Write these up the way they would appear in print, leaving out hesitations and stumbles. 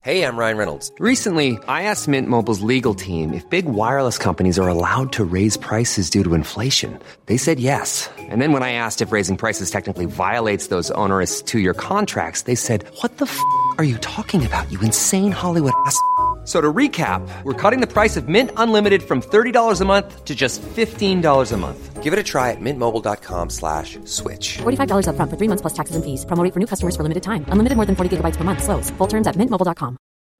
Hey, I'm Ryan Reynolds. Recently, I asked Mint Mobile's legal team if big wireless companies are allowed to raise prices due to inflation. They said yes. And then when I asked if raising prices technically violates those onerous two-year contracts, they said, "What the f*** are you talking about, you insane Hollywood ass?" So to recap, we're cutting the price of Mint Unlimited from $30 a month to just $15 a month. Give it a try at mintmobile.com/switch. $45 up front for 3 months plus taxes and fees. Promo rate for new customers for limited time. Unlimited more than 40 gigabytes per month. Slows full terms at mintmobile.com.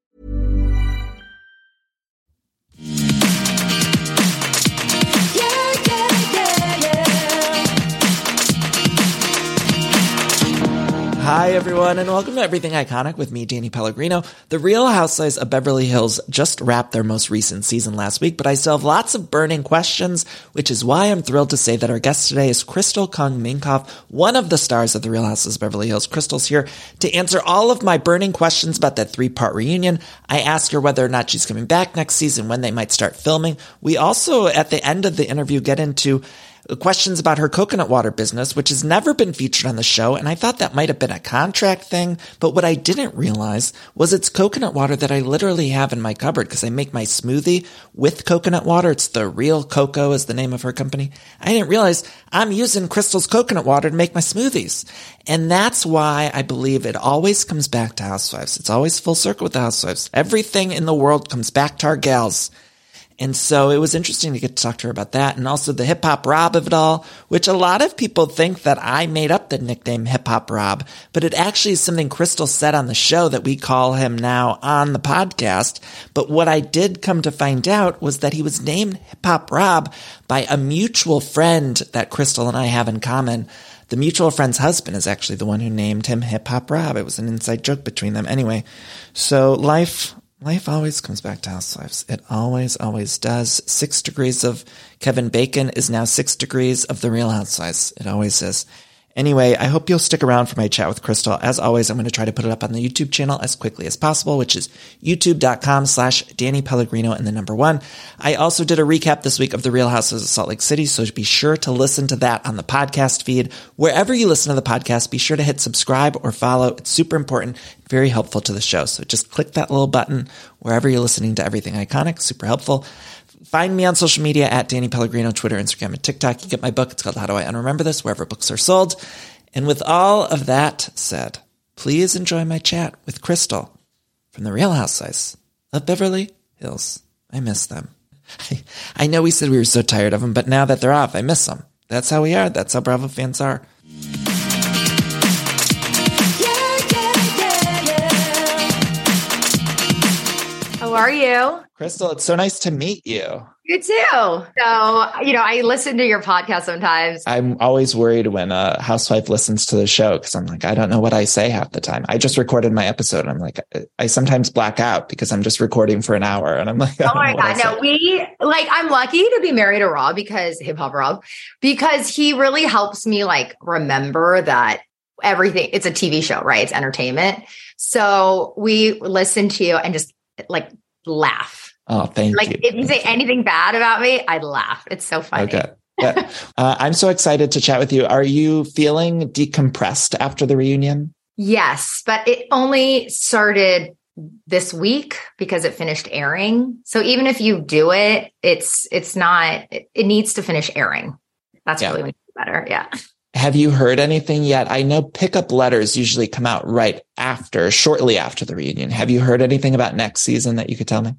Hi, everyone, and welcome to Everything Iconic with me, Danny Pellegrino. The Real Housewives of Beverly Hills just wrapped their most recent season last week, but I still have lots of burning questions, which is why I'm thrilled to say that our guest today is Crystal Kung Minkoff, one of the stars of The Real Housewives of Beverly Hills. Crystal's here to answer all of my burning questions about that 3-part reunion. I ask her whether or not she's coming back next season, when they might start filming. We also, at the end of the interview, get into questions about her coconut water business, which has never been featured on the show, and I thought that might have been a contract thing, but what I didn't realize was it's coconut water that I literally have in my cupboard because I make my smoothie with coconut water. It's the Real Coco is the name of her company. I didn't realize I'm using Crystal's coconut water to make my smoothies. And that's why I believe it always comes back to Housewives. It's always full circle with the Housewives. Everything in the world comes back to our gals. And so it was interesting to get to talk to her about that, and also the Hip Hop Rob of it all, which a lot of people think that I made up the nickname Hip Hop Rob, but it actually is something Crystal said on the show that we call him now on the podcast. But what I did come to find out was that he was named Hip Hop Rob by a mutual friend that Crystal and I have in common. The mutual friend's husband is actually the one who named him Hip Hop Rob. It was an inside joke between them. Anyway, so life always comes back to Housewives. It always, always does. 6 degrees of Kevin Bacon is now 6 degrees of The Real Housewives. It always is. Anyway, I hope you'll stick around for my chat with Crystal. As always, I'm going to try to put it up on the YouTube channel as quickly as possible, which is youtube.com/Danny Pellegrino and the number 1. I also did a recap this week of The Real Housewives of Salt Lake City, so be sure to listen to that on the podcast feed. Wherever you listen to the podcast, be sure to hit subscribe or follow. It's super important, very helpful to the show. So just click that little button wherever you're listening to Everything Iconic. Super helpful. Find me on social media at Danny Pellegrino, Twitter, Instagram, and TikTok. You get my book. It's called How Do I Unremember This, wherever books are sold. And with all of that said, please enjoy my chat with Crystal from The Real Housewives of Beverly Hills. I miss them. I know we said we were so tired of them, but now that they're off, I miss them. That's how we are. That's how Bravo fans are. How are you? Crystal, it's so nice to meet you. You too. So, I listen to your podcast sometimes. I'm always worried when a housewife listens to the show because I'm like, I don't know what I say half the time. I just recorded my episode. I'm like, I sometimes black out because I'm just recording for an hour. And I'm like, oh my God. No, I'm lucky to be married to Rob Hip Hop Rob, because he really helps me remember that everything, it's a TV show, right? It's entertainment. So we listen to you and just laugh. Oh, thank you. If you say anything bad about me, I'd laugh. It's so funny. Okay. Yeah. I'm so excited to chat with you. Are you feeling decompressed after the reunion? Yes, but it only started this week because it finished airing. So even if you do it, it needs to finish airing. That's really when you do better. Yeah. Have you heard anything yet? I know pickup letters usually come out shortly after the reunion. Have you heard anything about next season that you could tell me?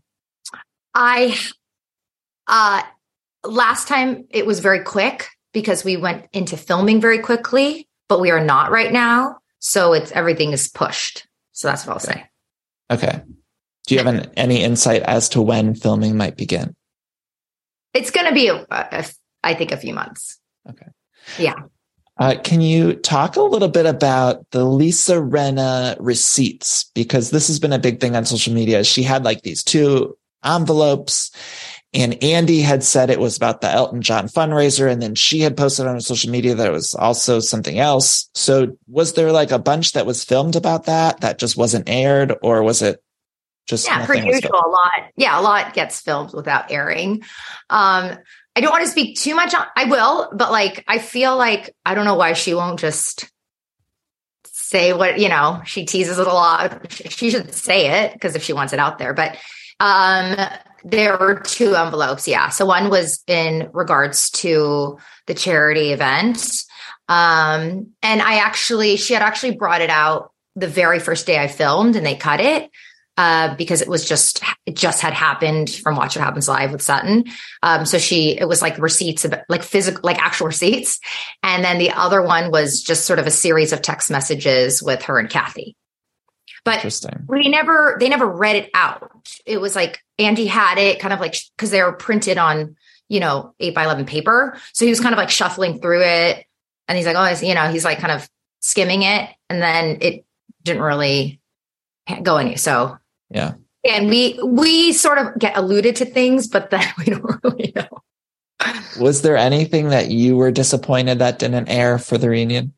Last time it was very quick because we went into filming very quickly, but we are not right now. So everything is pushed. So that's what I'll say. Okay. Do you have any insight as to when filming might begin? It's going to be, I think, a few months. Okay. Yeah. Can you talk a little bit about the Lisa Rinna receipts? Because this has been a big thing on social media. She had these 2 envelopes, and Andy had said it was about the Elton John fundraiser, and then she had posted on her social media that it was also something else. So was there a bunch that was filmed about that just wasn't aired, or was it just per usual? A lot gets filmed without airing. I don't want to speak too much on, I will, but I feel I don't know why she won't just say what, she teases it a lot. She should say it because if she wants it out there. But there were 2 envelopes. Yeah. So one was in regards to the charity event. And she had actually brought it out the very first day I filmed, and they cut it. Because it just had happened from Watch What Happens Live with Sutton. So it was like receipts, like physical, like actual receipts. And then the other one was just sort of a series of text messages with her and Kathy. But they never read it out. It was like Andy had it kind of like, because they were printed on, 8x11 paper. So he was kind of like shuffling through it. And he's like, oh, he's like kind of skimming it. And then it didn't really go any. So yeah. And we sort of get alluded to things, but then we don't really know. Was there anything that you were disappointed that didn't air for the reunion?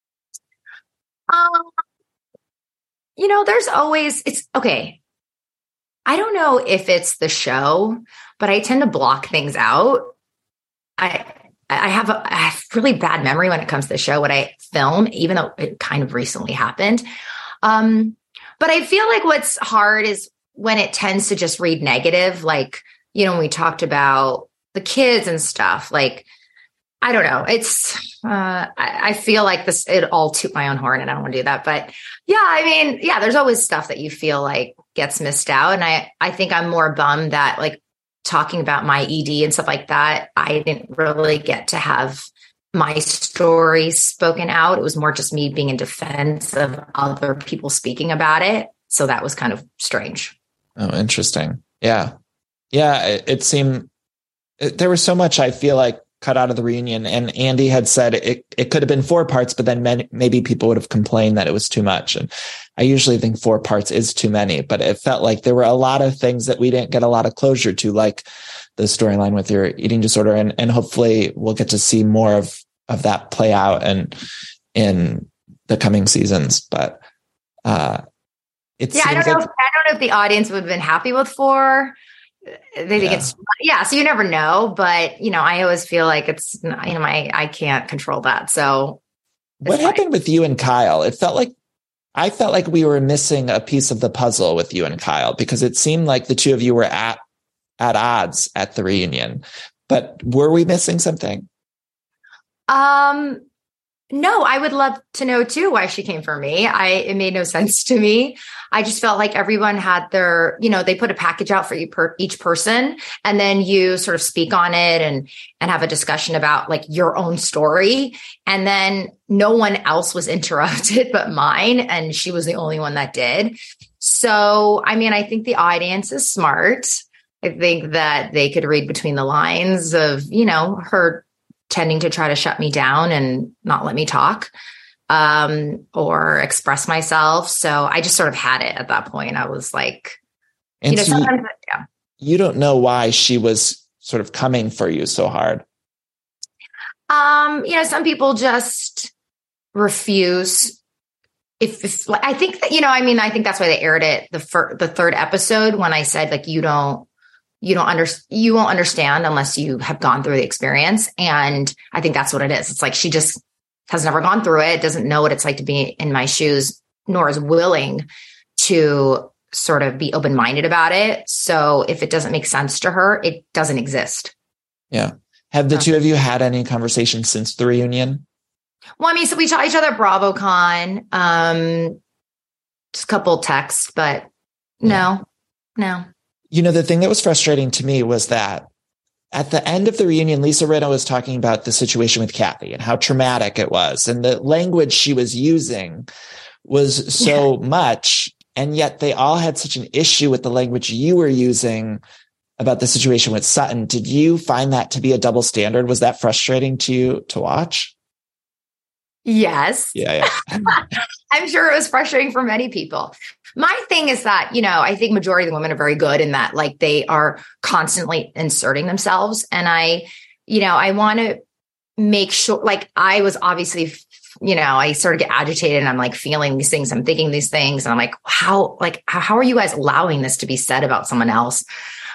There's always, it's okay. I don't know if it's the show, but I tend to block things out. I have a really bad memory when it comes to the show, what I film, even though it kind of recently happened. But I feel like what's hard is when it tends to just read negative, like, when we talked about the kids and stuff, like, I don't know. It's, I feel like it all toot my own horn, and I don't want to do that. But yeah, there's always stuff that you feel like gets missed out. And I think I'm more bummed that, like, talking about my ED and stuff like that, I didn't really get to have my story spoken out. It was more just me being in defense of other people speaking about it. So that was kind of strange. Oh, interesting. Yeah. Yeah. It seemed there was so much, I feel like, cut out of the reunion, and Andy had said it could have been 4 parts, but then maybe people would have complained that it was too much. And I usually think 4 parts is too many, but it felt like there were a lot of things that we didn't get a lot of closure to, like the storyline with your eating disorder. And hopefully we'll get to see more of that play out and in the coming seasons. But I don't know if the audience would have been happy with 4. They think it's so you never know, but I always feel like it's I can't control that. So what happened with you and Kyle? I felt like we were missing a piece of the puzzle with you and Kyle, because it seemed like the two of you were at odds at the reunion. But were we missing something? No, I would love to know too why she came for me. It made no sense to me. I just felt like everyone had their, they put a package out for each person, and then you sort of speak on it and have a discussion about like your own story. And then no one else was interrupted but mine. And she was the only one that did. So, I think the audience is smart. I think that they could read between the lines of, her tending to try to shut me down and not let me talk or express myself. So I just sort of had it at that point. I was like, sometimes, you don't know why she was sort of coming for you so hard. Some people just refuse. If I think that, I think that's why they aired it the 3rd episode, when I said, like, you won't understand unless you have gone through the experience. And I think that's what it is. It's like, she just has never gone through it, doesn't know what it's like to be in my shoes, nor is willing to sort of be open-minded about it. So if it doesn't make sense to her, it doesn't exist. Yeah. Have the two of you had any conversations since the reunion? Well, so we saw each other at BravoCon, just a couple texts, but no. The thing that was frustrating to me was that at the end of the reunion, Lisa Rinna was talking about the situation with Kathy and how traumatic it was. And the language she was using was so much. And yet they all had such an issue with the language you were using about the situation with Sutton. Did you find that to be a double standard? Was that frustrating to you to watch? Yes. Yeah. I'm sure it was frustrating for many people. My thing is that, I think majority of the women are very good in that, like, they are constantly inserting themselves. And I want to make sure, like, I was obviously, I sort of get agitated and I'm like feeling these things. I'm thinking these things. And I'm like, how are you guys allowing this to be said about someone else?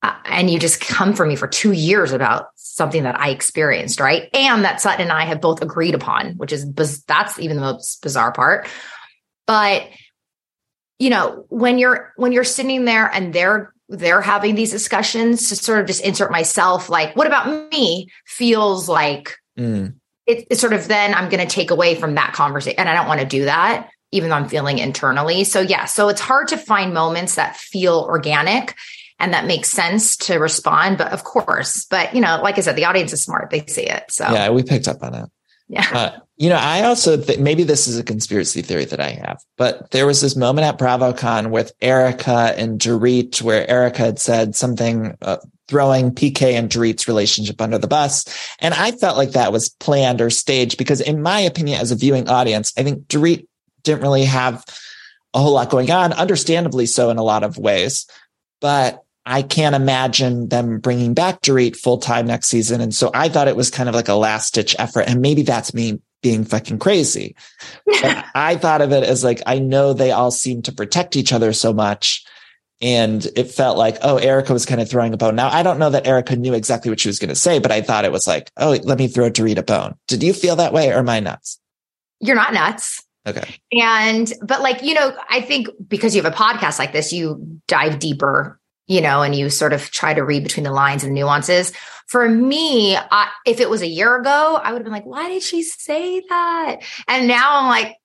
and you just come for me for 2 years about something that I experienced, right? And that Sutton and I have both agreed upon, which is, that's even the most bizarre part. But, you know, when you're sitting there and they're having these discussions, to sort of just insert myself, like, what about me, feels like it's sort of, then I'm going to take away from that conversation. And I don't want to do that, even though I'm feeling internally. So yeah, so it's hard to find moments that feel organic and that makes sense to respond. But of course, you know, like I said, the audience is smart. They see it. So yeah, we picked up on it. Yeah. You know, I also think maybe this is a conspiracy theory that I have, but there was this moment at BravoCon with Erica and Dorit where Erica had said something, throwing PK and Dorit's relationship under the bus. And I felt like that was planned or staged because in my opinion, as a viewing audience, I think Dorit didn't really have a whole lot going on, understandably so in a lot of ways, but I can't imagine them bringing back Dorit full time next season. And so I thought it was kind of like a last ditch effort. And maybe that's me being fucking crazy. But I thought of it as like, I know they all seem to protect each other so much. And it felt like, oh, Erica was kind of throwing a bone. Now, I don't know that Erica knew exactly what she was going to say, but I thought it was like, oh, let me throw Dorit a bone. Did you feel that way or am I nuts? You're not nuts. Okay. But like, you know, I think because you have a podcast like this, you dive deeper, you know, and you sort of try to read between the lines and nuances. For me, if it was a year ago, I would have been like, why did she say that? And now I'm like,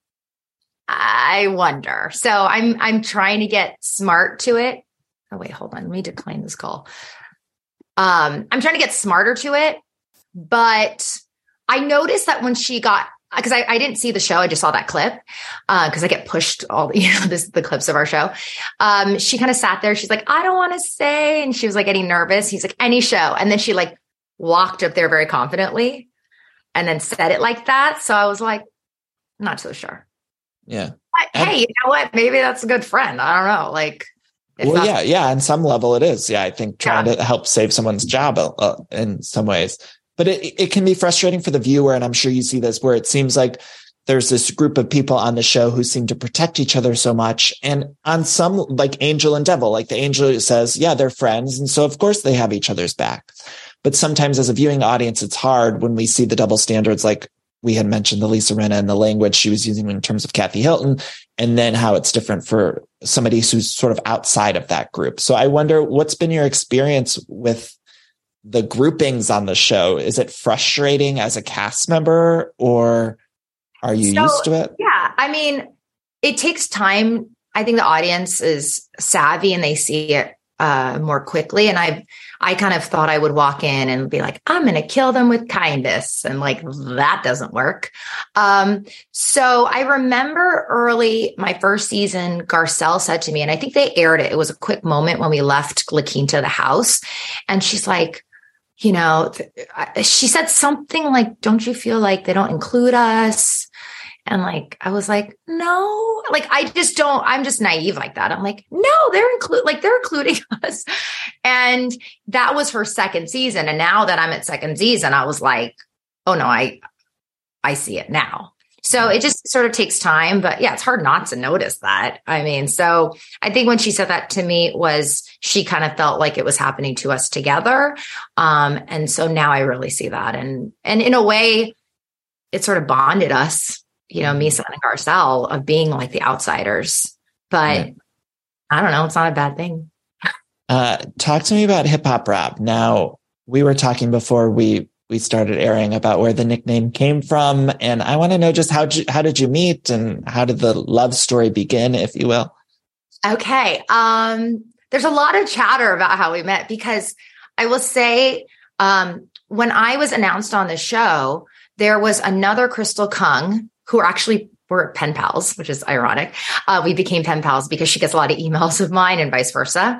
I wonder. So I'm trying to get smart to it. Oh, wait, hold on. Let me decline this call. I'm trying to get smarter to it. But I noticed that when she got, because I didn't see the show. I just saw that clip because I get pushed all the clips of our show. She kind of sat there. She's like, I don't want to say. And she was like getting nervous. He's like, any show. And then she like walked up there very confidently and then said it like that. So I was like, not so sure. Yeah. But, hey, you know what? Maybe that's a good friend. I don't know. Like, well, yeah. On some level it is. Yeah. I think trying to help save someone's job in some ways. But it can be frustrating for the viewer, and I'm sure you see this, where it seems like there's this group of people on the show who seem to protect each other so much. And on some, like Angel and Devil, like the Angel says, yeah, they're friends. And so, of course, they have each other's back. But sometimes as a viewing audience, it's hard when we see the double standards, like we had mentioned the Lisa Rinna and the language she was using in terms of Kathy Hilton, and then how it's different for somebody who's sort of outside of that group. So I wonder, what's been your experience with the groupings on the show? Is it frustrating as a cast member, or are you used to it? Yeah. I mean, it takes time. I think the audience is savvy and they see it more quickly. And I kind of thought I would walk in and be like, I'm going to kill them with kindness. And like, that doesn't work. So I remember early, my first season, Garcelle said to me, and I think they aired it. It was a quick moment when we left La Quinta, the house. And she's like, you know, she said something like, don't you feel like they don't include us? And like, I was like, no, like, I'm just naive like that. I'm like, no, they're including us. And that was her second season. And now that I'm at second season, I was like, oh no, I see it now. So it just sort of takes time, but yeah, it's hard not to notice that. I mean, so I think when she said that to me was she kind of felt like it was happening to us together. And so now I really see that. And in a way, it sort of bonded us, you know, Misa and Garcelle, of being like the outsiders, but yeah. I don't know. It's not a bad thing. Talk to me about Hip Hop Rob. Now, we were talking before we started airing about where the nickname came from. And I want to know just how did you meet and how did the love story begin, if you will? Okay. There's a lot of chatter about how we met, because I will say, when I was announced on the show, there was another Crystal Kung who were pen pals, which is ironic. We became pen pals because she gets a lot of emails of mine and vice versa.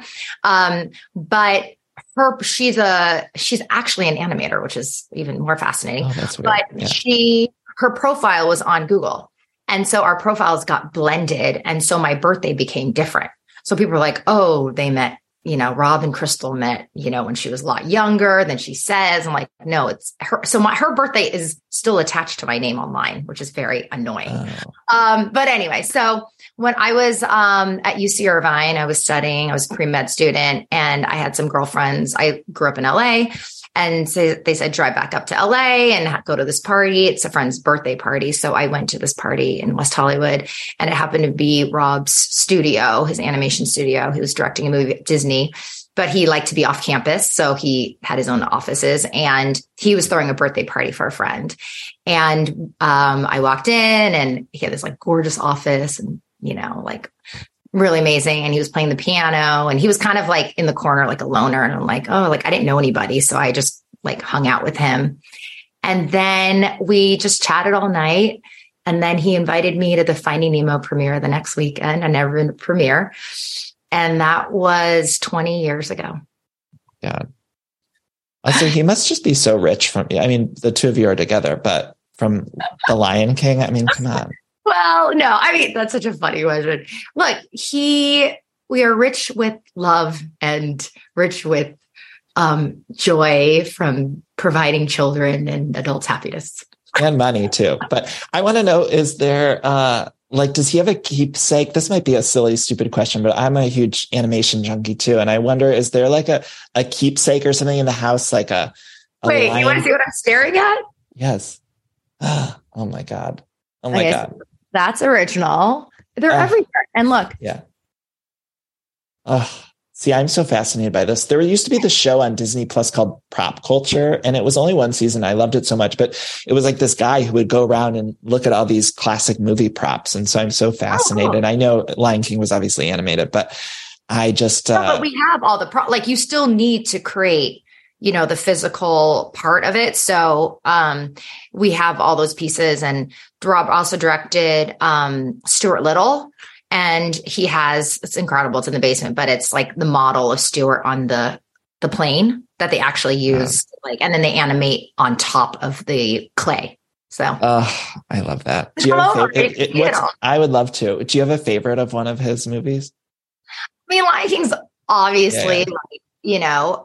But she's actually an animator, which is even more fascinating. Oh, that's weird. But yeah. Her profile was on Google. And so our profiles got blended. And so my birthday became different. So people were like, oh, they met, you know, Rob and Crystal met, you know, when she was a lot younger than she says. I'm like, no, it's her. So her birthday is still attached to my name online, which is very annoying. But anyway, so when I was at UC Irvine, I was studying, I was a pre-med student, and I had some girlfriends. I grew up in LA. And so they said, drive back up to LA and go to this party. It's a friend's birthday party. So I went to this party in West Hollywood, and it happened to be Rob's studio, his animation studio. He was directing a movie at Disney, but he liked to be off campus. So he had his own offices, and he was throwing a birthday party for a friend. And I walked in, and he had this like gorgeous office and, you know, like really amazing. And he was playing the piano, and he was kind of like in the corner, like a loner. And I'm like, oh, like I didn't know anybody. So I just like hung out with him. And then we just chatted all night. And then he invited me to the Finding Nemo premiere the next weekend. I'd never been to premiere. And that was 20 years ago. Yeah. Also, he must just be so rich I mean, the two of you are together, but from The Lion King, I mean, come on. Well, no, I mean, that's such a funny question. Look, we are rich with love and rich with joy from providing children and adults' happiness. And money too. But I want to know, is there, does he have a keepsake? This might be a silly, stupid question, but I'm a huge animation junkie too. And I wonder, is there like a keepsake or something in the house? Like Wait, lion? You want to see what I'm staring at? Yes. Oh my God. Oh my God. That's original. They're everywhere. And look. Yeah. Oh, see, I'm so fascinated by this. There used to be this show on Disney Plus called Prop Culture, and it was only one season. I loved it so much, but it was like this guy who would go around and look at all these classic movie props. And so I'm so fascinated. Cool. I know Lion King was obviously animated, but I just, but we have all the you still need to create, you know, the physical part of it. So, we have all those pieces, and Rob also directed, Stuart Little, and it's incredible. It's in the basement, but it's like the model of Stuart on the plane that they actually use, and then they animate on top of the clay. So, I love that. Do you have a favorite? I would love to. Do you have a favorite of one of his movies? I mean, Lion King's obviously, you know,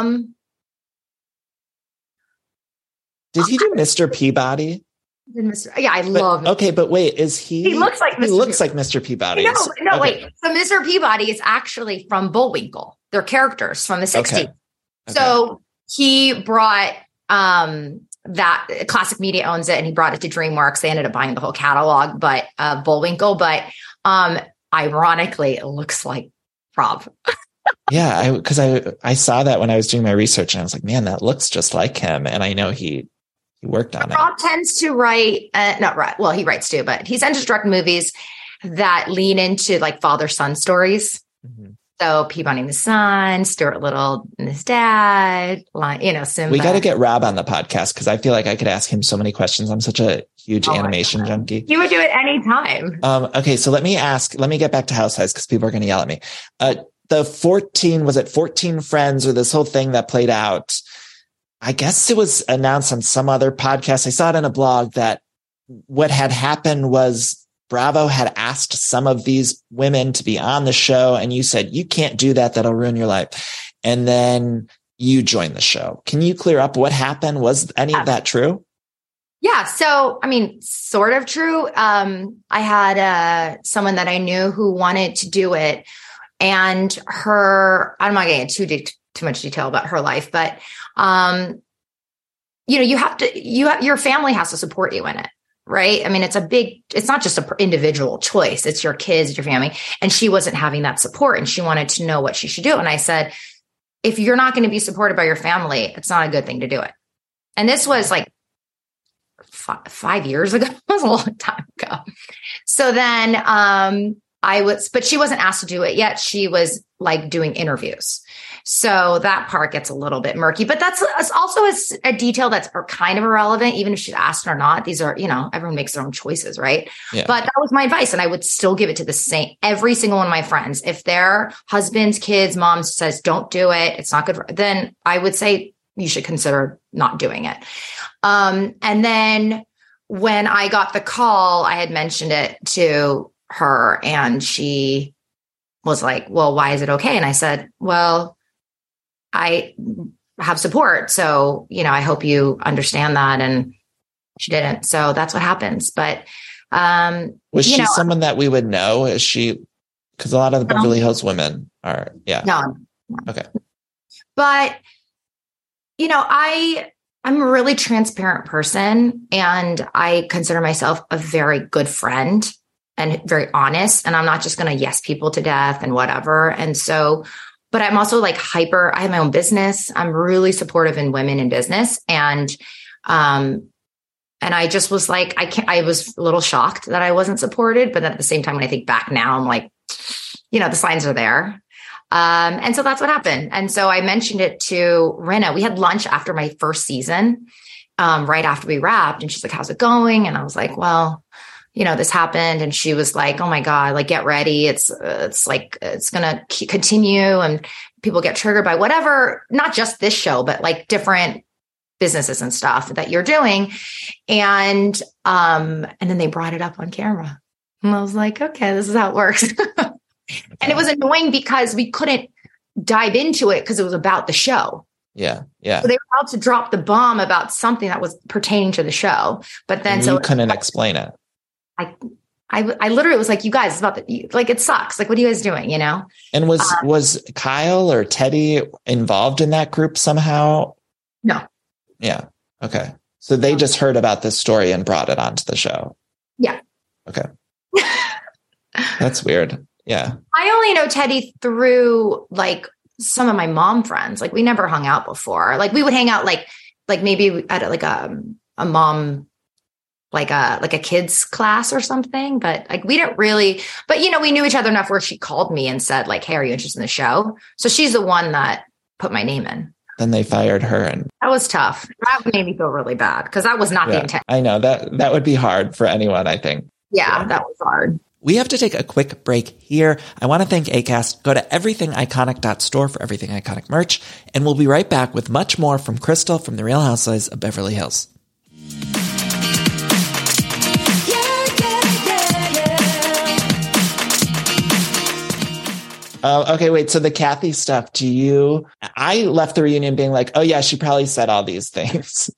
did he do Mr. Peabody? Yeah, I love him. Okay, but wait, he looks like Mr. Peabody. No, wait. So Mr. Peabody is actually from Bullwinkle. They're characters from the 60s. Okay. So he brought that Classic Media owns it, and he brought it to DreamWorks. They ended up buying the whole catalog, but Bullwinkle. But ironically, it looks like Rob. Yeah, because I saw that when I was doing my research, and I was like, man, that looks just like him. And I know he worked on it. Rob tends to write, not right. Well, he writes too, but he tends to direct movies that lean into like father-son stories. Mm-hmm. So Peabody and the Son, Stuart Little and his dad, Simba. We got to get Rob on the podcast, because I feel like I could ask him so many questions. I'm such a huge animation junkie. He would do it anytime. Okay, so let me get back to Housewives, because people are going to yell at me. The 14 Friends, or this whole thing that played out, I guess it was announced on some other podcast. I saw it in a blog that what had happened was Bravo had asked some of these women to be on the show, and you said, you can't do that. That'll ruin your life. And then you joined the show. Can you clear up what happened? Was any of that true? Yeah. So, I mean, sort of true. I had someone that I knew who wanted to do it, and I'm not getting into too much detail about her life, but, your family has to support you in it. Right. I mean, it's not just an individual choice. It's your kids, your family. And she wasn't having that support, and she wanted to know what she should do. And I said, if you're not going to be supported by your family, it's not a good thing to do it. And this was like 5 years ago. It was a long time ago. So then, but she wasn't asked to do it yet. She was like doing interviews. So that part gets a little bit murky, but that's also a detail that's kind of irrelevant, even if she's asked or not. These are, everyone makes their own choices, right? Yeah. But that was my advice. And I would still give it to every single one of my friends. If their husbands, kids, moms says, don't do it, it's not good, then I would say you should consider not doing it. And then when I got the call, I had mentioned it to her, and she was like, well, why is it okay? And I said, well, I have support. So, I hope you understand that. And she didn't. So that's what happens. But, was she someone that we would know? Is she, because a lot of the Beverly Hills women are, No. Okay. But, I'm a really transparent person, and I consider myself a very good friend and very honest. And I'm not just going to yes people to death and whatever. And so, but I'm also like hyper. I have my own business. I'm really supportive in women in business. And I just was like, I was a little shocked that I wasn't supported. But then at the same time, when I think back now, I'm like, the signs are there. And so that's what happened. And so I mentioned it to Rinna. We had lunch after my first season, right after we wrapped. And she's like, how's it going? And I was like, well, this happened. And she was like, oh my God, like, get ready. It's like, it's going to continue, and people get triggered by whatever, not just this show, but like different businesses and stuff that you're doing. And then they brought it up on camera, and I was like, okay, this is how it works. And it was annoying because we couldn't dive into it because it was about the show. Yeah. Yeah. So they were about to drop the bomb about something that was pertaining to the show, but then you couldn't explain it. I literally was like, you guys, it's about like, it sucks. Like, what are you guys doing? And was Kyle or Teddy involved in that group somehow? No. Yeah. Okay. So they just heard about this story and brought it onto the show. Yeah. Okay. That's weird. Yeah. I only know Teddy through like some of my mom friends. Like, we never hung out before. Like, we would hang out like maybe at like a mom, like a kids class or something, but like we didn't really, but we knew each other enough where she called me and said like, hey, are you interested in the show? So she's the one that put my name in. Then they fired her, and that was tough. That made me feel really bad because that was not the intent. I know that would be hard for anyone, I think. Yeah, that was hard. We have to take a quick break here. I want to thank Acast. Go to everythingiconic.store for Everything Iconic merch, and we'll be right back with much more from Crystal from The Real Housewives of Beverly Hills. Okay, wait. So the Kathy stuff, I left the reunion being like, oh yeah, she probably said all these things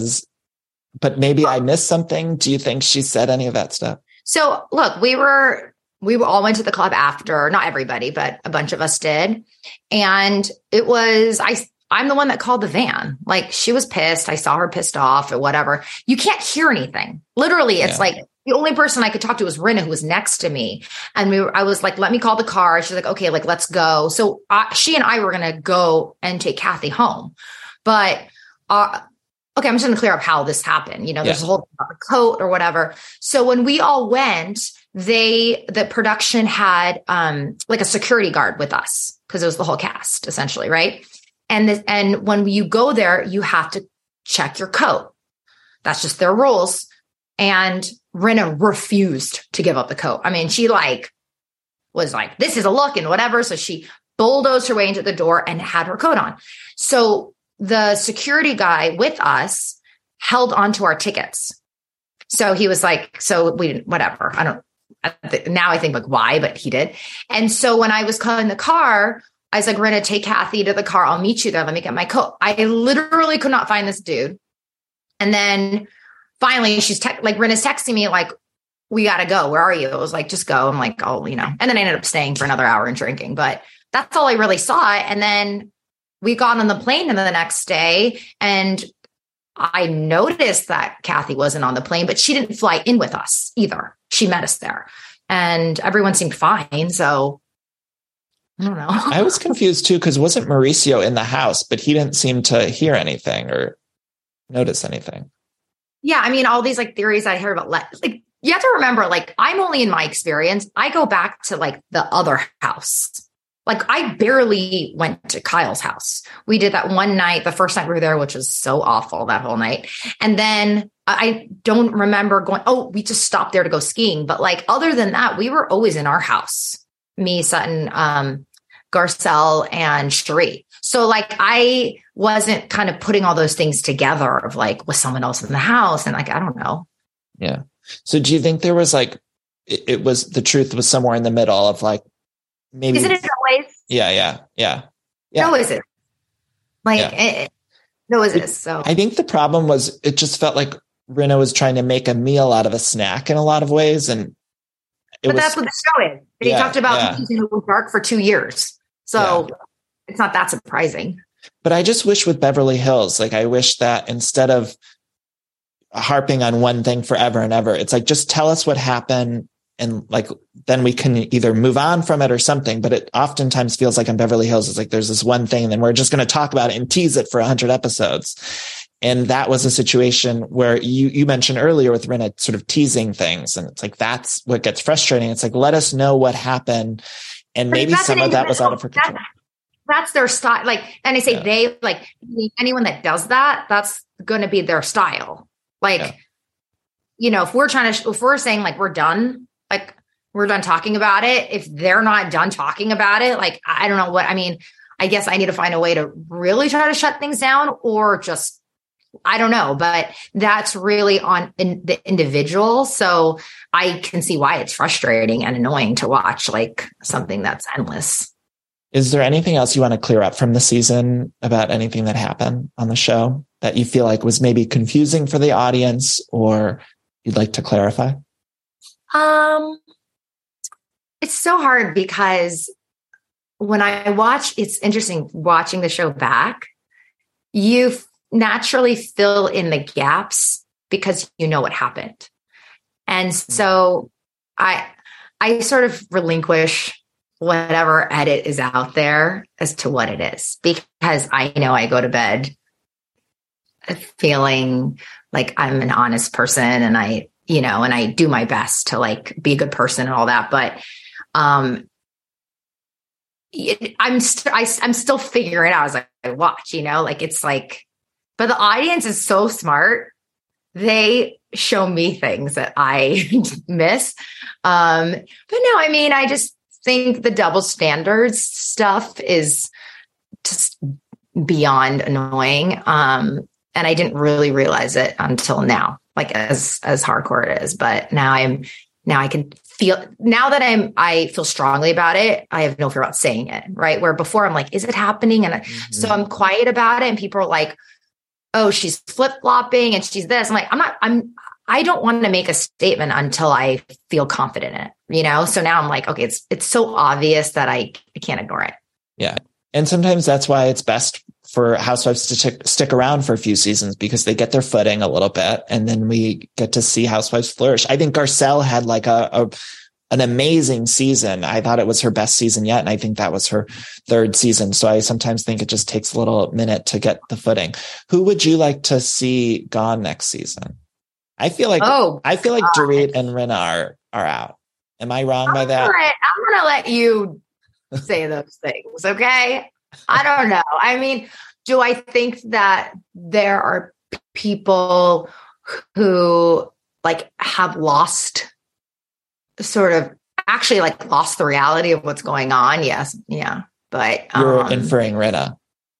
but maybe I missed something. Do you think she said any of that stuff? So look, we all went to the club after, not everybody, but a bunch of us did. And it was, I'm the one that called the van. Like, she was pissed. I saw her pissed off or whatever. You can't hear anything. Literally, it's like the only person I could talk to was Rinna, who was next to me. And I was like, let me call the car. She's like, okay, like, let's go. So she and I were going to go and take Kathy home. But, okay, I'm just going to clear up how this happened. There's a whole thing about the coat or whatever. So when we all went, the production had like a security guard with us because it was the whole cast essentially. Right. And when you go there, you have to check your coat. That's just their rules. And Rinna refused to give up the coat. I mean, she was like, this is a look and whatever. So she bulldozed her way into the door and had her coat on. So the security guy with us held onto our tickets. So he was like, so we didn't, whatever. Now I think like why, but he did. And so when I was calling the car, I was like, Rinna, take Kathy to the car. I'll meet you there. Let me get my coat. I literally could not find this dude. And then finally she's Rinna's texting me like, we got to go. Where are you? I was like, just go. I'm like, oh, and then I ended up staying for another hour and drinking, but that's all I really saw. And then we got on the plane the next day, and I noticed that Kathy wasn't on the plane, but she didn't fly in with us either. She met us there, and everyone seemed fine. So I don't know. I was confused too, because wasn't Mauricio in the house, but he didn't seem to hear anything or notice anything. Yeah. I mean, all these like theories I heard about, like, you have to remember, like, I'm only in my experience. I go back to like the other house. Like, I barely went to Kyle's house. We did that one night, the first night we were there, which was so awful that whole night. And then I don't remember going, we just stopped there to go skiing. But like, other than that, we were always in our house. Me, Sutton, Garcelle, and Cherie. So like, I wasn't kind of putting all those things together of like, was someone else in the house? And like, I don't know. Yeah. So do you think there was like, it was, the truth was somewhere in the middle of like, maybe. Isn't it always? Yeah. No, is it? Like, no, is it? So I think the problem was, it just felt like Rinna was trying to make a meal out of a snack in a lot of ways. And that's what the show is. They talked about keeping it dark for 2 years. So it's not that surprising. But I just wish with Beverly Hills, like I wish that instead of harping on one thing forever and ever, it's like, just tell us what happened. And like, then we can either move on from it or something. But it oftentimes feels like on Beverly Hills, it's like, there's this one thing and then we're just going to talk about it and tease it for 100 episodes. And that was a situation where you mentioned earlier with Rinna sort of teasing things. And it's like, that's what gets frustrating. It's like, let us know what happened. And maybe some of that was out of her control. That's their style. Like, and I say they, like anyone that does that, that's going to be their style. Like, you know, if we're saying like, we're done, like we're done talking about it. If they're not done talking about it, like, I don't know I mean, I guess I need to find a way to really try to shut things down or just, I don't know, but that's really on the individual. So I can see why it's frustrating and annoying to watch like something that's endless. Is there anything else you want to clear up from the season about anything that happened on the show that you feel like was maybe confusing for the audience or you'd like to clarify? It's so hard because when I watch, it's interesting watching the show back, you naturally fill in the gaps because you know what happened. And so I sort of relinquish whatever edit is out there as to what it is, because I know I go to bed feeling like I'm an honest person and I do my best to like be a good person and all that. But I'm still figuring it out as I watch, like it's like, but the audience is so smart. They show me things that I miss. But no, I mean, I just think the double standards stuff is just beyond annoying. And I didn't really realize it until now, like as hardcore it is. But now I can feel, now that I feel strongly about it, I have no fear about saying it, right? Where before I'm like, is it happening? And so I'm quiet about it. And people are like, oh, she's flip-flopping and she's this. I'm like, I don't want to make a statement until I feel confident in it, So now I'm like, okay, it's so obvious that I can't ignore it. Yeah. And sometimes that's why it's best for Housewives to stick around for a few seasons, because they get their footing a little bit and then we get to see Housewives flourish. I think Garcelle had like an amazing season. I thought it was her best season yet. And I think that was her third season. So I sometimes think it just takes a little minute to get the footing. Who would you like to see gone next season? I feel like Dorit and Rinna are out. Am I wrong by that? I'm going to let you say those things. Okay. I don't know. I mean, do I think that there are people who like have lost lost the reality of what's going on? Yes. Yeah. But you're inferring Rinna.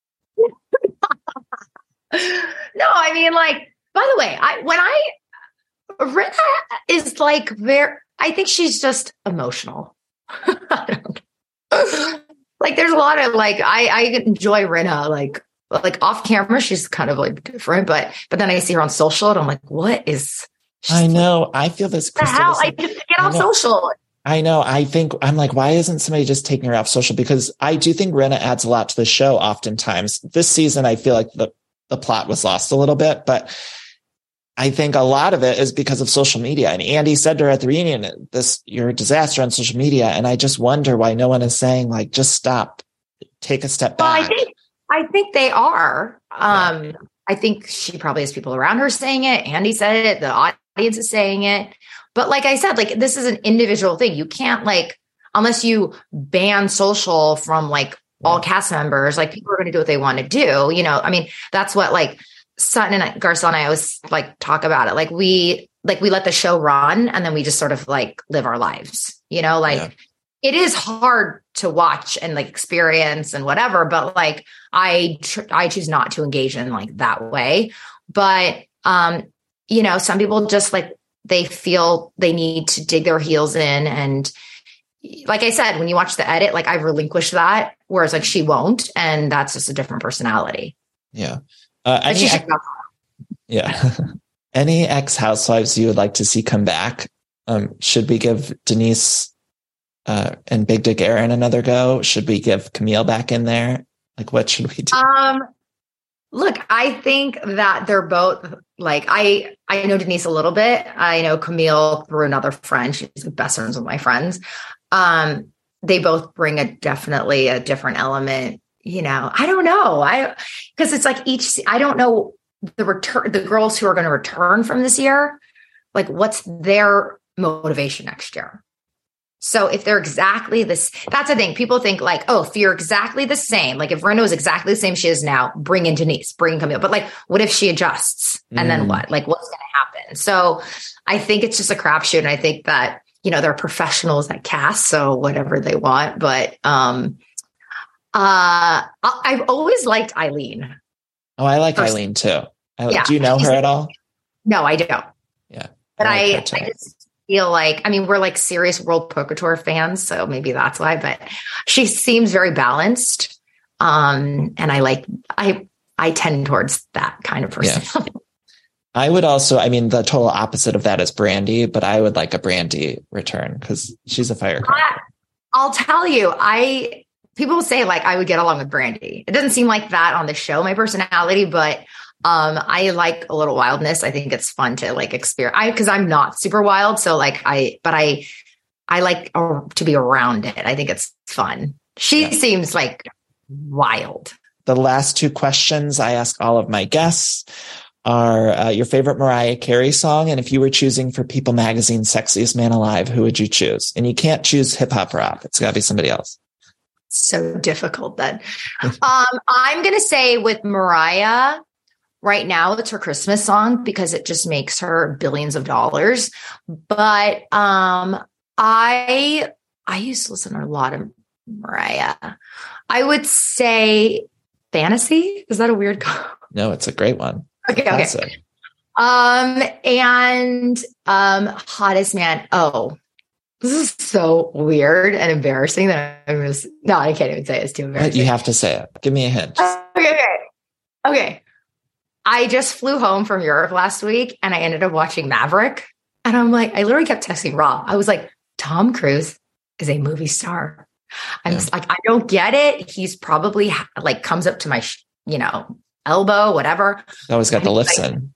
No, I mean, like, by the way, Rinna is like I think she's just emotional. I don't know. Like there's a lot of like, I enjoy Rinna, like off camera, she's kind of like different, but then I see her on social and I'm like, what is, I know. I feel this. The hell? I just get off social. I know. I'm like, why isn't somebody just taking her off social? Because I do think Rinna adds a lot to the show. Oftentimes this season, I feel like the plot was lost a little bit, but I think a lot of it is because of social media. And Andy said to her at the reunion, you're a disaster on social media. And I just wonder why no one is saying like, just stop, take a step back. Well, I think they are. I think she probably has people around her saying it. Andy said it. The audience is saying it. But like I said, like this is an individual thing. You can't like, unless you ban social from like all cast members, like people are going to do what they want to do. I mean, that's what like Sutton and Garcelle and I always like talk about it. Like we let the show run and then we just sort of like live our lives, It is hard to watch and like experience and whatever, but like I choose not to engage in like that way. But, some people just like, they feel they need to dig their heels in. And like I said, when you watch the edit, like I relinquish that, whereas like she won't. And that's just a different personality. Yeah. Yeah. Any ex-housewives you would like to see come back? Should we give Denise and Big Dick Aaron another go? Should we give Camille back in there? Like, what should we do? Look, I think that they're both like, I know Denise a little bit. I know Camille through another friend. She's the best friends with my friends. They both bring definitely a different element. You know, I don't know. Because it's like I don't know the girls who are going to return from this year, like what's their motivation next year. So if they're exactly this, that's the thing. People think like, oh, if you're exactly the same, like if Rinna is exactly the same she is now, bring in Denise, bring in Camille. But like, what if she adjusts? And then what? Like, what's going to happen? So I think it's just a crapshoot. And I think that, you know, they're professionals at cast, so whatever they want. But I've always liked Eileen. Oh, I like Eileen too. Do you know her at all? No, I don't. Yeah. But I just feel like, I mean, we're like serious World Poker Tour fans, so maybe that's why, but she seems very balanced. And I tend towards that kind of personality. Yeah. I would also, I mean, the total opposite of that is Brandi, but I would like a Brandi return because she's a firecracker. I'll tell you, people say like I would get along with Brandi. It doesn't seem like that on the show, my personality, but I like a little wildness. I think it's fun to like experience. Because I'm not super wild, so like I like to be around it. I think it's fun. She seems like wild. The last two questions I ask all of my guests are your favorite Mariah Carey song, and if you were choosing for People Magazine's Sexiest Man Alive, who would you choose? And you can't choose hip hop or rap; it's got to be somebody else. So difficult then. I'm going to say with Mariah. Right now, it's her Christmas song because it just makes her billions of dollars. But I used to listen to a lot of Mariah. I would say Fantasy. Is that a weird? No, it's a great one. Okay. And Hottest Man. Oh, this is so weird and embarrassing that I can't even say it. It's too embarrassing. But you have to say it. Give me a hint. Okay. I just flew home from Europe last week and I ended up watching Maverick. And I'm like, I literally kept texting Rob. I was like, Tom Cruise is a movie star. I'm just like, I don't get it. He's probably like comes up to my, elbow, whatever. He always got the lifts in.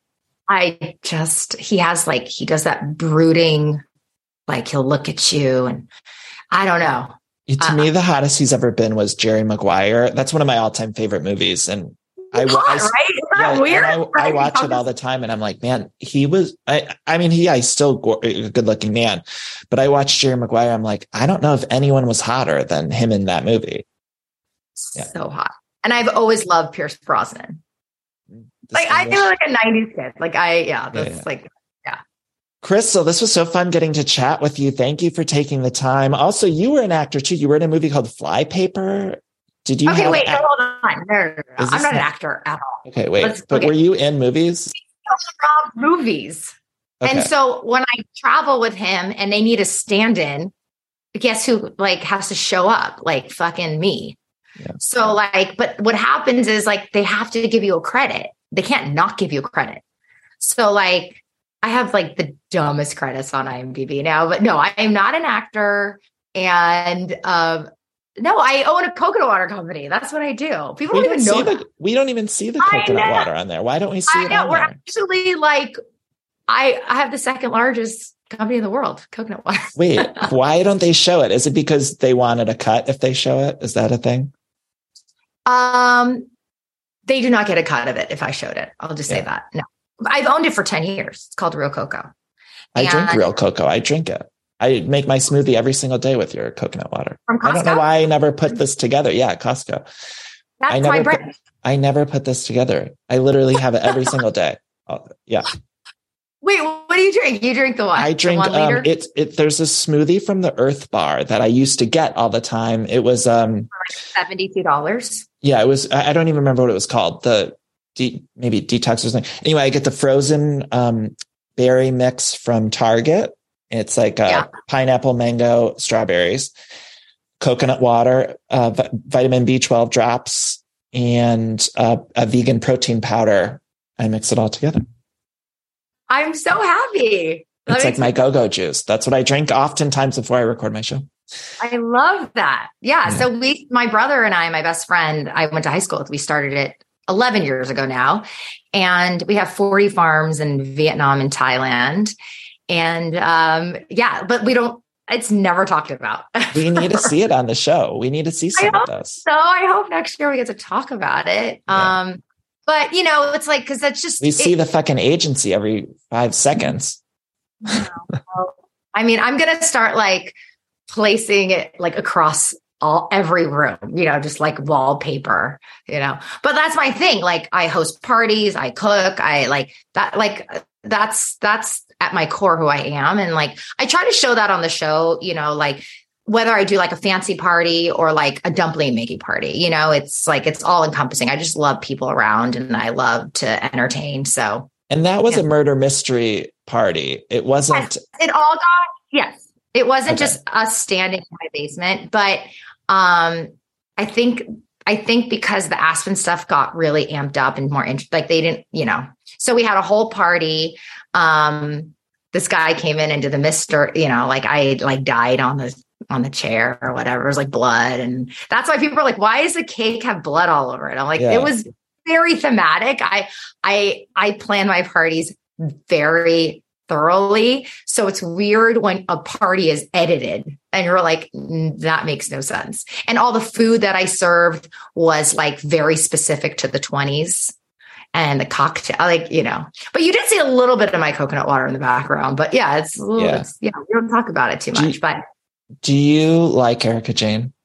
He does that brooding, like he'll look at you and I don't know. To me, the hottest he's ever been was Jerry Maguire. That's one of my all-time favorite movies. And I watch it all the time and I'm like, man, he's still a good looking man, but I watched Jerry Maguire. I'm like, I don't know if anyone was hotter than him in that movie. Yeah. So hot. And I've always loved Pierce Brosnan. I feel like a 90s kid. Crystal, this was so fun getting to chat with you. Thank you for taking the time. Also, you were an actor too. You were in a movie called Flypaper. Did you? Okay, wait, hold on. No. I'm not an actor at all. Okay, wait. Were you in movies? Movies. Okay. And so when I travel with him and they need a stand-in, guess who has to show up? Like fucking me. Yeah. So but what happens is they have to give you a credit. They can't not give you a credit. So I have the dumbest credits on IMDb now, but no, I am not an actor. And no, I own a coconut water company. That's what I do. People don't even know. We don't even see the coconut water on there. Why don't we see it on We're there? actually I have the second largest company in the world, coconut water. Wait, why don't they show it? Is it because they wanted a cut if they show it? Is that a thing? They do not get a cut of it if I showed it. I'll just say that. No, I've owned it for 10 years. It's called Real Cocoa. I drink Real Cocoa. I drink it. I make my smoothie every single day with your coconut water. From Costco? I don't know why I never put this together. Yeah, Costco. That's my brand. I never put this together. I literally have it every single day. Yeah. Wait, what do you drink? You drink the what? I drink the 1 liter? There's a smoothie from the Earth Bar that I used to get all the time. It was $72. Yeah, it was. I don't even remember what it was called. Maybe detox or something. Anyway, I get the frozen berry mix from Target. It's pineapple, mango, strawberries, coconut water, vitamin B12 drops, and a vegan protein powder. I mix it all together. I'm so happy. It's like my go-go juice. That's what I drink oftentimes before I record my show. I love that. Yeah. So my brother and I, my best friend, I went to high school with. We started it 11 years ago now. And we have 40 farms in Vietnam and Thailand. And but it's never talked about. We need to see it on the show. We need to see some of this. So I hope next year we get to talk about it. Yeah. But it's like, cause that's just, we see the fucking agency every 5 seconds. I mean, I'm going to start like placing it like across every room, just like wallpaper, but that's my thing. Like I host parties, I cook, I like that, like that's at my core who I am. And like, I try to show that on the show, like whether I do like a fancy party or like a dumpling making party, it's like, it's all encompassing. I just love people around and I love to entertain. So. And that was a murder mystery party. It wasn't. Yes. It wasn't just us standing in my basement, but I think because the Aspen stuff got really amped up and more like they didn't, so we had a whole party. This guy came in and did the mister, like I like died on the chair or whatever. It was like blood. And that's why people are like, why does the cake have blood all over it? I'm like, It was very thematic. I plan my parties very thoroughly. So it's weird when a party is edited and you're like, that makes no sense. And all the food that I served was like very specific to the 20s and the cocktail, like, but you did see a little bit of my coconut water in the background, but it's a little, we don't talk about it too much, but. Do you like Erika Jayne?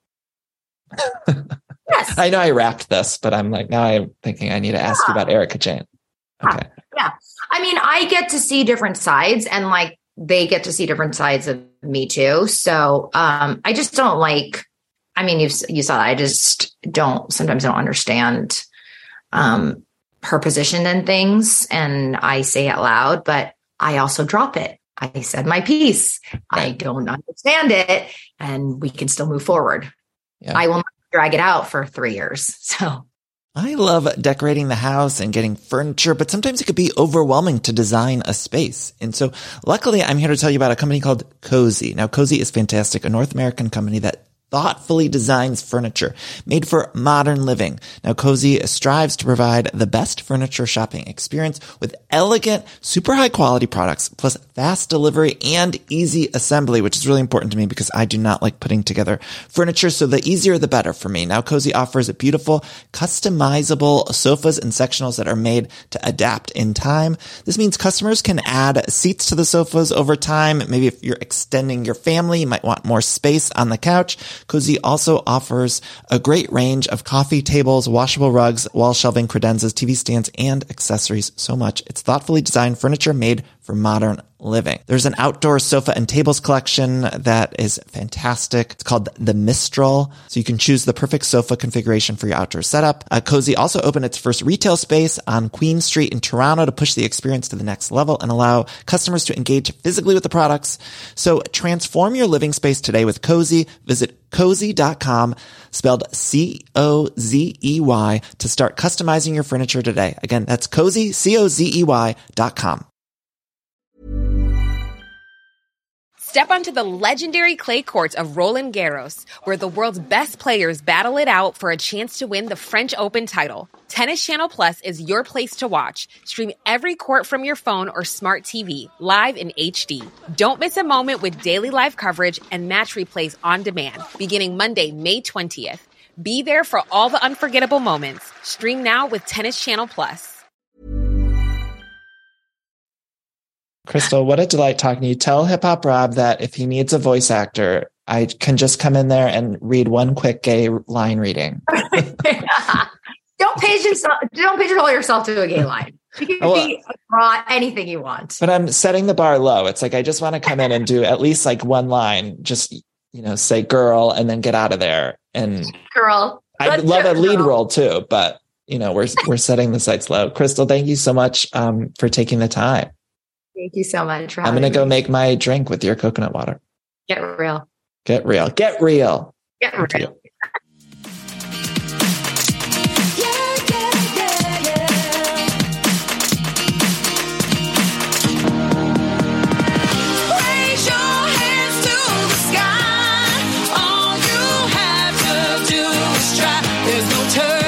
Yes. I know I wrapped this, but I'm like, now I'm thinking I need to ask you about Erika Jayne. Okay. Yeah. I mean, I get to see different sides and like they get to see different sides of me too. So I just don't like, I mean, you saw that. I just sometimes don't understand her position in things. And I say it out loud, but I also drop it. I said my piece. I don't understand it. And we can still move forward. Yeah. I will not drag it out for 3 years. So I love decorating the house and getting furniture, but sometimes it could be overwhelming to design a space. And so luckily I'm here to tell you about a company called Cozy. Now Cozy is fantastic, a North American company that thoughtfully designs furniture made for modern living. Now, Cozy strives to provide the best furniture shopping experience with elegant, super high quality products, plus fast delivery and easy assembly, which is really important to me because I do not like putting together furniture. So the easier, the better for me. Now, Cozy offers beautiful, customizable sofas and sectionals that are made to adapt in time. This means customers can add seats to the sofas over time. Maybe if you're extending your family, you might want more space on the couch. Cozy also offers a great range of coffee tables, washable rugs, wall shelving, credenzas, TV stands, and accessories. So much. It's thoughtfully designed furniture made for modern living. There's an outdoor sofa and tables collection that is fantastic. It's called the Mistral. So you can choose the perfect sofa configuration for your outdoor setup. Cozy also opened its first retail space on Queen Street in Toronto to push the experience to the next level and allow customers to engage physically with the products. So transform your living space today with Cozy. Visit cozy.com, spelled COZEY, to start customizing your furniture today. Again, that's Cozy, COZEY.com. Step onto the legendary clay courts of Roland Garros, where the world's best players battle it out for a chance to win the French Open title. Tennis Channel Plus is your place to watch. Stream every court from your phone or smart TV, live in HD. Don't miss a moment with daily live coverage and match replays on demand, beginning Monday, May 20th. Be there for all the unforgettable moments. Stream now with Tennis Channel Plus. Crystal, what a delight talking to you. Tell Hip Hop Rob that if he needs a voice actor, I can just come in there and read one quick gay line reading. Don't pigeonhole yourself to a gay line. You can be anything you want. But I'm setting the bar low. It's like I just want to come in and do at least like one line. Just say "girl" and then get out of there. And girl, I'd love a lead role too, but we're setting the sights low. Crystal, thank you so much for taking the time. Thank you so much for having me. I'm going to go make my drink with your coconut water. Get real. Get real. Get real. Get real. Turn